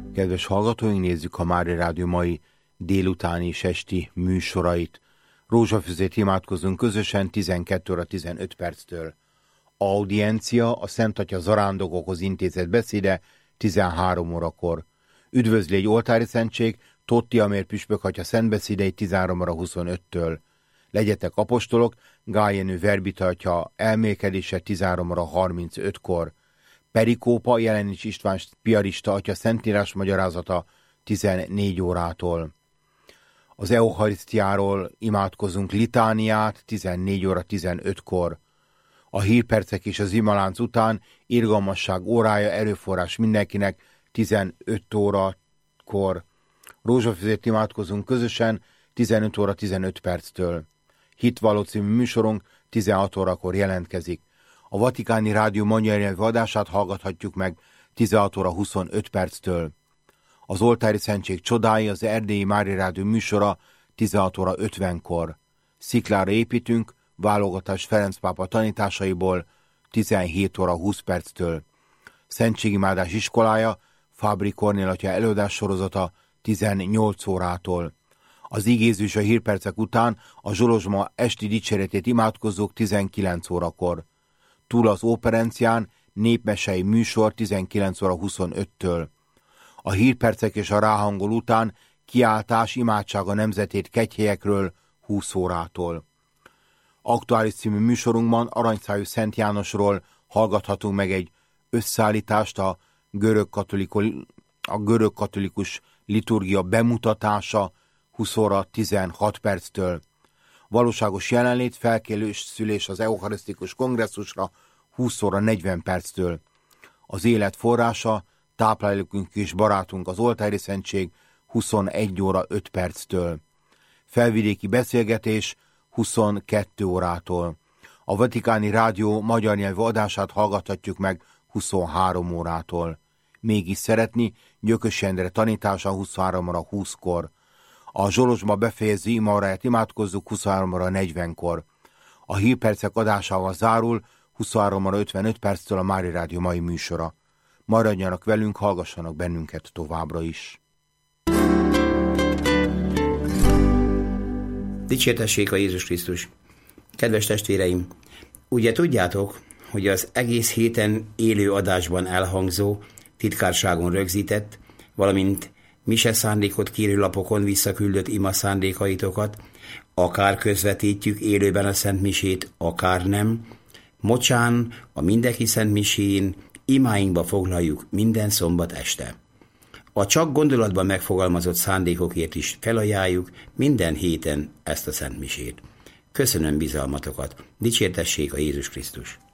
Kedves hallgatóink, nézzük a Mária Rádió mai délutáni és esti műsorait. Rózsafüzét imádkozunk közösen 12 óra 15 perctől. Audiencia, a Szent Atya zarándokokhoz intézett beszéde 13 órakor. Üdvözlégy oltári szentség, Totti Amér püspök atya szentbeszédei 13 óra 25-től. Legyetek apostolok, Gál Jenő verbita atya elmélkedése 13 óra 35-kor. Perikópa, Jelenics István piarista atya szentírás magyarázata 14 órától. Az Eucharisztiáról imádkozunk litániát 14 óra 15-kor. A hírpercek és az imalánc után irgalmasság órája, erőforrás mindenkinek 15 órakor. Rózsafüzét imádkozunk közösen 15 óra 15 perctől. Hitvalló című műsorunk 16 órakor jelentkezik. A Vatikáni Rádió magyar nyelvű adását hallgathatjuk meg 16 óra 25 perctől. Az oltári szentség csodái, az Erdélyi Mária Rádió műsora 16 óra 50-kor. Sziklára építünk, válogatás Ferenc pápa tanításaiból 17 óra 20 perctől. Szentségimádás iskolája, Fábri Kornél atya előadás sorozata 18 órától. Az igéző és a hírpercek után a Zsolozsma esti dicséretét imádkozzuk 19 órakor. Túl az óperencián népmesei műsor 19 óra 25-től. A hírpercek és a ráhangol után kiáltás, imádság a nemzetét kegyhelyekről 20 órától. Aktuális című műsorunkban Aranyszájú Szent Jánosról hallgathatunk meg egy összeállítást, a görög katolikus liturgia bemutatása 20 óra 16 perctől. Valóságos jelenlét, felkészülés az eucharisztikus kongresszusra 20 óra 40 perctől. Az élet forrása, táplálékunk és barátunk az oltári szentség 21 óra 5 perctől. Felvidéki beszélgetés 22 órától. A Vatikáni Rádió magyar nyelvű adását hallgathatjuk meg 23 órától. Mégis szeretni, Gyökös Endre tanítása 23 óra 20-kor. A Zsolozsma befejező imaóráját imádkozzuk 23 óra 40-kor. A hírpercek adásával zárul 23 óra 55 perctől a Mária Rádió mai műsora. Maradjanak velünk, hallgassanak bennünket továbbra is. Dicsértessék a Jézus Krisztus! Kedves testvéreim, ugye tudjátok, hogy az egész héten élő adásban elhangzó, titkárságon rögzített, valamint mise szándékot kérő lapokon visszaküldött ima szándékaitokat, akár közvetítjük élőben a Szent Misét, akár nem, mocsán a mindenki Szent Misén imáinkba foglaljuk minden szombat este. A csak gondolatban megfogalmazott szándékokért is felajánljuk minden héten ezt a Szent Misét. Köszönöm bizalmatokat, dicsértessék a Jézus Krisztus!